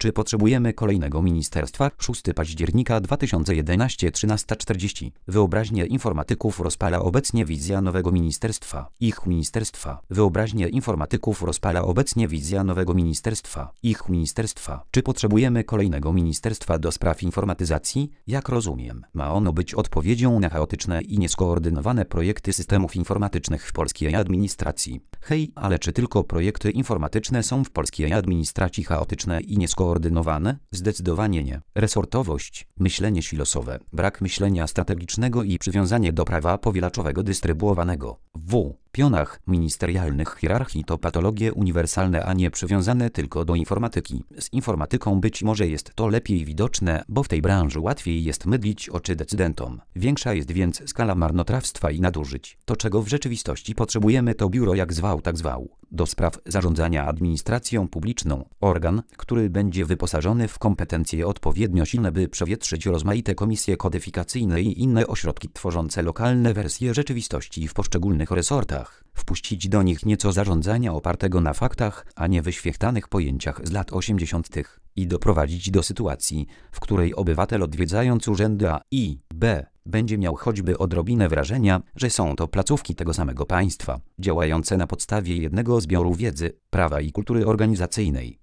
Czy potrzebujemy kolejnego ministerstwa? 6 października 2011, 13:40. Wyobraźnię informatyków rozpala obecnie wizja nowego ministerstwa. Ich ministerstwa. Wyobraźnię informatyków rozpala obecnie wizja nowego ministerstwa. Ich ministerstwa. Czy potrzebujemy kolejnego ministerstwa do spraw informatyzacji? Jak rozumiem, ma ono być odpowiedzią na chaotyczne i nieskoordynowane projekty systemów informatycznych w polskiej administracji. Hej, ale czy tylko projekty informatyczne są w polskiej administracji chaotyczne i nieskoordynowane? Zdecydowanie nie. Resortowość, myślenie silosowe, brak myślenia strategicznego i przywiązanie do prawa powielaczowego dystrybuowanego w pionach ministerialnych hierarchii to patologie uniwersalne, a nie przywiązane tylko do informatyki. Z informatyką być może jest to lepiej widoczne, bo w tej branży łatwiej jest mydlić oczy decydentom. Większa jest więc skala marnotrawstwa i nadużyć. To, czego w rzeczywistości potrzebujemy, to biuro jak zwał tak zwał, do spraw zarządzania administracją publiczną. Organ, który będzie wyposażony w kompetencje odpowiednio silne, by przewietrzyć rozmaite komisje kodyfikacyjne i inne ośrodki tworzące lokalne wersje rzeczywistości w poszczególnych resortach. Wpuścić do nich nieco zarządzania opartego na faktach, a nie wyświechtanych pojęciach z lat 80. i doprowadzić do sytuacji, w której obywatel odwiedzając urzędy A i B będzie miał choćby odrobinę wrażenia, że są to placówki tego samego państwa, działające na podstawie jednego zbioru wiedzy, prawa i kultury organizacyjnej.